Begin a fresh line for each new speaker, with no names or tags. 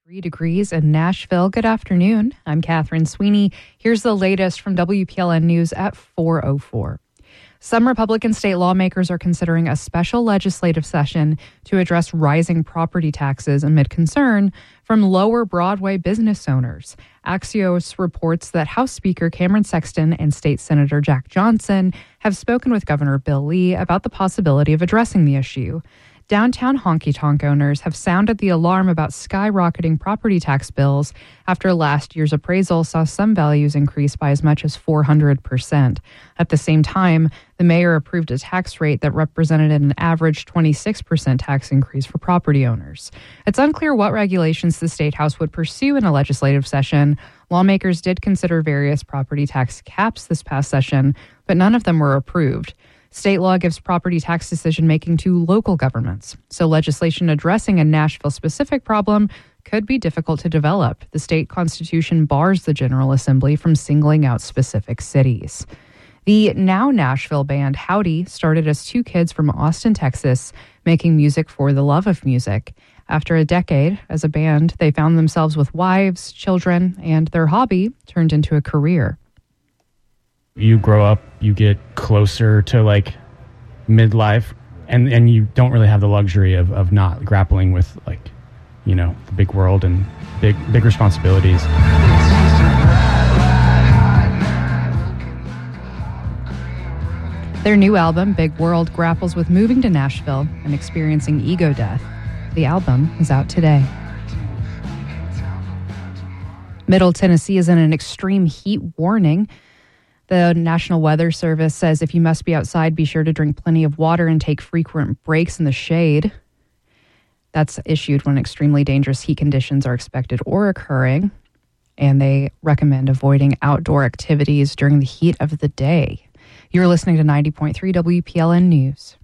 3 degrees in Nashville. Good afternoon. I'm Catherine Sweeney. Here's the latest from WPLN News at 4:04. Some Republican state lawmakers are considering a special legislative session to address rising property taxes amid concern from lower Broadway business owners. Axios reports that House Speaker Cameron Sexton and State Senator Jack Johnson have spoken with Governor Bill Lee about the possibility of addressing the issue. Downtown honky-tonk owners have sounded the alarm about skyrocketing property tax bills after last year's appraisal saw some values increase by as much as 400%. At the same time, the mayor approved a tax rate that represented an average 26% tax increase for property owners. It's unclear what regulations the State House would pursue in a legislative session. Lawmakers did consider various property tax caps this past session, but none of them were approved. State law gives property tax decision-making to local governments, so legislation addressing a Nashville-specific problem could be difficult to develop. The state constitution bars the General Assembly from singling out specific cities. The now Nashville band Howdy started as two kids from Austin, Texas, making music for the love of music. After a decade as a band, they found themselves with wives, children, and their hobby turned into a career.
You grow up, you get closer to like midlife, and you don't really have the luxury of not grappling with like, you know, the big world and big responsibilities.
Their new album, Big World, grapples with moving to Nashville and experiencing ego death. The album is out today. Middle Tennessee is in an extreme heat warning. The National Weather Service says if you must be outside, be sure to drink plenty of water and take frequent breaks in the shade. That's issued when extremely dangerous heat conditions are expected or occurring. And they recommend avoiding outdoor activities during the heat of the day. You're listening to 90.3 WPLN News.